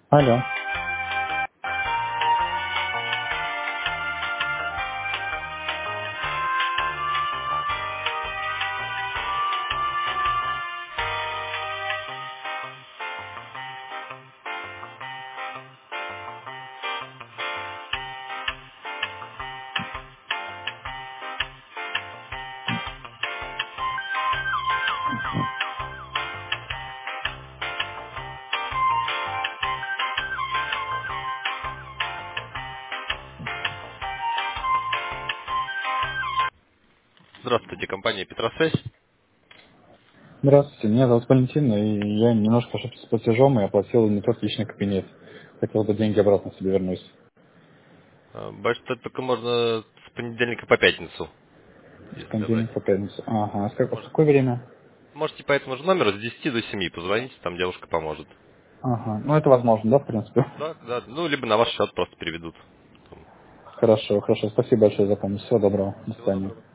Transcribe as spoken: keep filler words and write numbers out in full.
Алло. Здравствуйте, компания Петросвязь. Здравствуйте, меня зовут Валентин, и я немножко ошибся с платежом и оплатил не тот личный кабинет. Хотел бы деньги обратно себе вернуть. А, Боюсь, что это только можно с понедельника по пятницу С здесь забрать. понедельника по пятницу. Ага, а с, как- а в Может, какое время? можете по этому же номеру с десяти до семи позвоните, там девушка поможет. Ага, ну это возможно, да, в принципе? Да, да, ну, либо на ваш счет просто переведут. Хорошо, хорошо. Спасибо большое за помощь. Всего доброго. До Всего свидания. доброго.